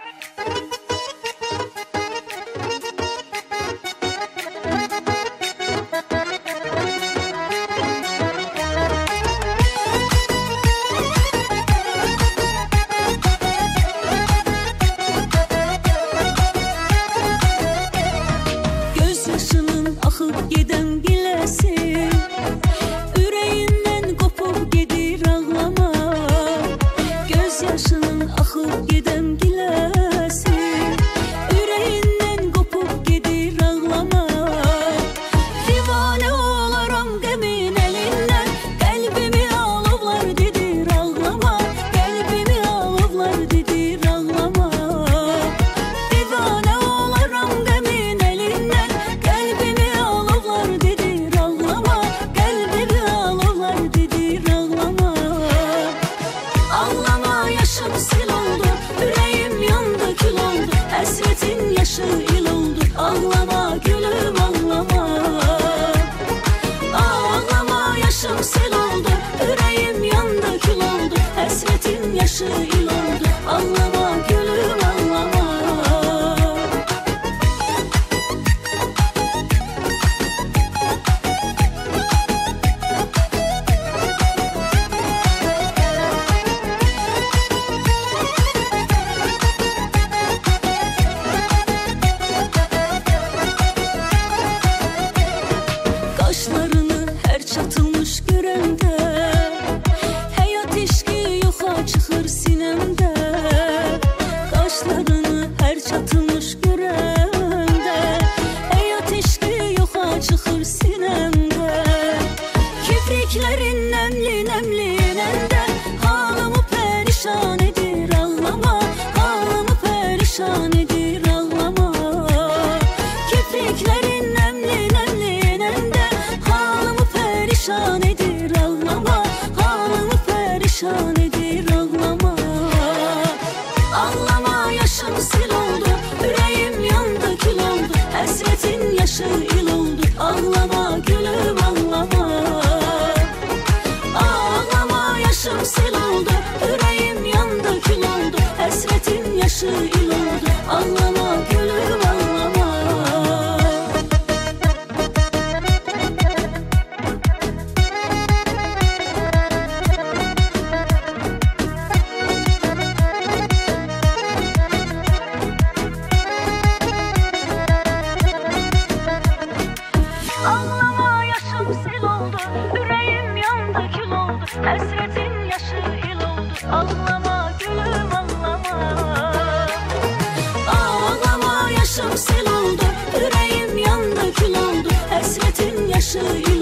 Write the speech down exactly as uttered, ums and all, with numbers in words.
Gözyaşının akıp giden bilesin, yüreğinden kopup gedir ağlama. Gözyaşının akıp giden bilesin, yüreğinden kopup gedir ağlama. Divane olaram gemin elinden, kalbimi alıplar dedir ağlama. Kalbimi alıplar dedir ağlama. Divane olaram gemin elinden, kalbimi alıplar dedir ağlama. Kalbimi alıplar dedir ağlama. Ağlama yaşım sil oldu, yüreğim yandı kül oldu, hasretin yaşı il oldu. Ağlama gülüm ağlama. Ağlama yaşım sil oldu, yüreğim yandı kül oldu, hasretin yaşı il oldu. Ağlama gülüm ağlama. Kaşlarını her çatılmış görəndə, həyat eşqi yoxa çıxır sinəmdə. Kaşlarını her çatılmış görəndə, həyat eşqi yoxa çıxır sinəmdə. Kipriklərin nəmli nəmli nəndə, halımı pərişan edir ağlama. Halımı pərişan edir ağlama. Kipriklərin nəmli nəmli nəndə, halımı pərişan edir ağlama. Halımı pərişan edir ağlama. Ağlama yaşım sil oldu, yüreğim yandı kül oldu, hasretin yaşı il oldu. Ağlama gülüm ağlama. Ağlama yaşım sil oldu, yüreğim yandı kül oldu, hasretin yaşı il oldu. Ağlama gülüm ağlama. Ağlama yaşım sil oldu, yüreğim yandı kül oldu, hasretin yaşı il oldu. Ağlama gülüm ağlama. Ağlama yaşım sil oldu, yüreğim yandı kül oldu, hasretin yaşı il oldu.